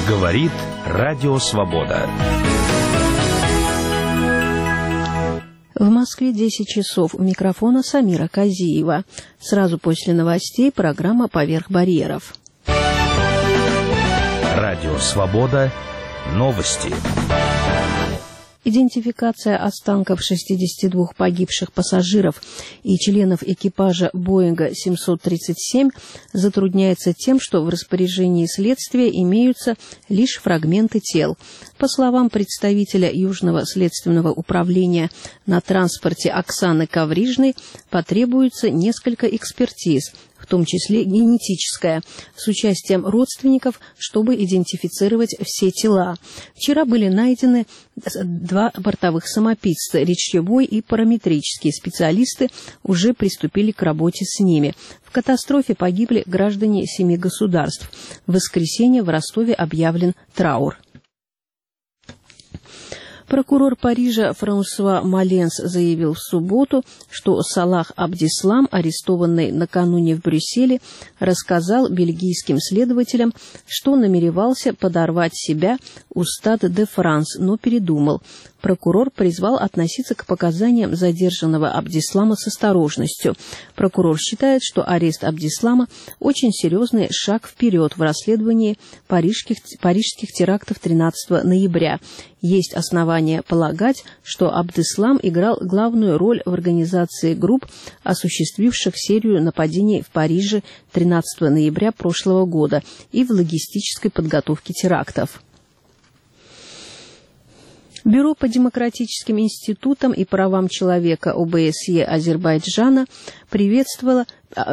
Говорит Радио Свобода. В Москве 10 часов. У микрофона Самира Казиева. Сразу после новостей программа «Поверх барьеров». Радио Свобода. Новости. Идентификация останков 62 погибших пассажиров и членов экипажа Боинга 737 затрудняется тем, что в распоряжении следствия имеются лишь фрагменты тел. По словам представителя Южного следственного управления на транспорте Оксаны Коврижной, потребуется несколько экспертиз, в том числе генетическая, с участием родственников, чтобы идентифицировать все тела. Вчера были найдены 2 бортовых самописца, речевой и параметрические специалисты уже приступили к работе с ними. В катастрофе погибли граждане 7 государств. В воскресенье в Ростове объявлен траур. Прокурор Парижа Франсуа Маленс заявил в субботу, что Салах Абдислам, арестованный накануне в Брюсселе, рассказал бельгийским следователям, что намеревался подорвать себя у Стад де Франс, но передумал. Прокурор призвал относиться к показаниям задержанного Абдислама с осторожностью. Прокурор считает, что арест Абдислама – очень серьезный шаг вперед в расследовании парижских терактов 13 ноября. Есть основания полагать, что Абдислам играл главную роль в организации групп, осуществивших серию нападений в Париже 13 ноября прошлого года и в логистической подготовке терактов. Бюро по демократическим институтам и правам человека ОБСЕ Азербайджана приветствовало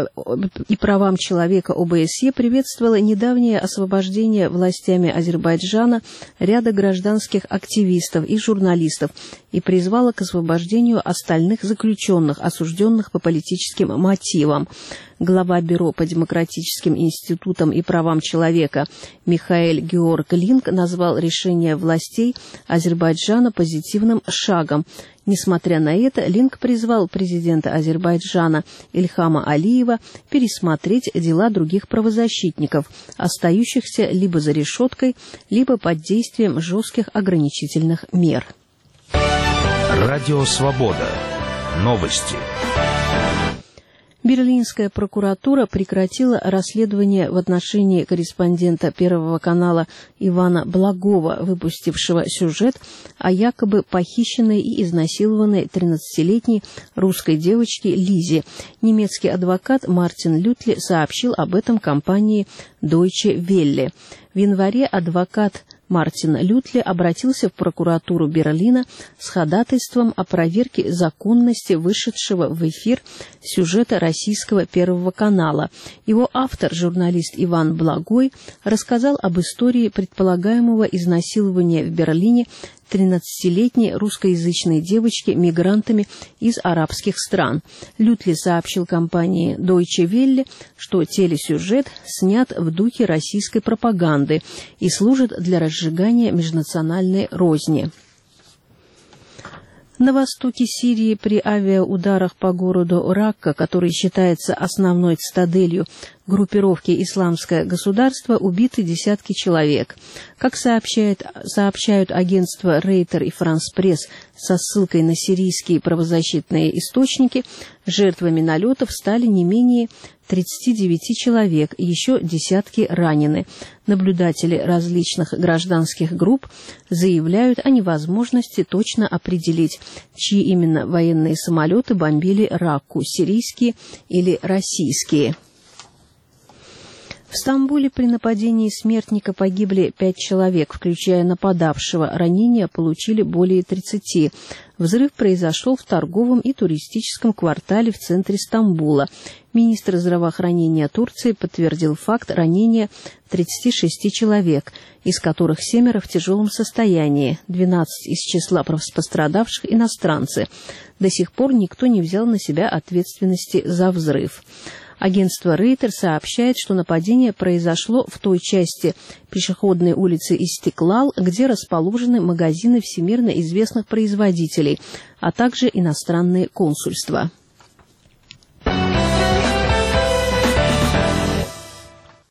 недавнее освобождение властями Азербайджана ряда гражданских активистов и журналистов и призвало к освобождению остальных заключенных, осужденных по политическим мотивам. Глава Бюро по демократическим институтам и правам человека Михаэль Георг Линк назвал решение властей Азербайджана позитивным шагом. Несмотря на это, Линк призвал президента Азербайджана Ильхама Алиева пересмотреть дела других правозащитников, остающихся либо за решеткой, либо под действием жестких ограничительных мер. Радио Свобода. Новости. Берлинская прокуратура прекратила расследование в отношении корреспондента Первого канала Ивана Благова, выпустившего сюжет о якобы похищенной и изнасилованной 13-летней русской девочке Лизе. Немецкий адвокат Мартин Лютли сообщил об этом компании Deutsche Welle. В январе адвокат Мартин Лютли обратился в прокуратуру Берлина с ходатайством о проверке законности вышедшего в эфир сюжета российского Первого канала. Его автор, журналист Иван Благой, рассказал об истории предполагаемого изнасилования в Берлине 13-летней русскоязычной девочки мигрантами из арабских стран. Лютли сообщил компании Deutsche Welle, что телесюжет снят в духе российской пропаганды и служит для разжигания межнациональной розни. На востоке Сирии при авиаударах по городу Ракка, который считается основной цитаделью группировки «Исламское государство», убиты десятки человек. Как сообщают агентства Рейтер и Франс Пресс со ссылкой на сирийские правозащитные источники, жертвами налетов стали не менее 39 человек, и еще десятки ранены. Наблюдатели различных гражданских групп заявляют о невозможности точно определить, чьи именно военные самолеты бомбили Ракку, сирийские или российские. В Стамбуле при нападении смертника погибли 5 человек, включая нападавшего. Ранения получили более 30. Взрыв произошел в торговом и туристическом квартале в центре Стамбула. Министр здравоохранения Турции подтвердил факт ранения 36 человек, из которых 7 в тяжелом состоянии, 12 из числа пострадавших иностранцы. До сих пор никто не взял на себя ответственности за взрыв. Агентство Рейтер сообщает, что нападение произошло в той части пешеходной улицы Истиклал, где расположены магазины всемирно известных производителей, а также иностранные консульства.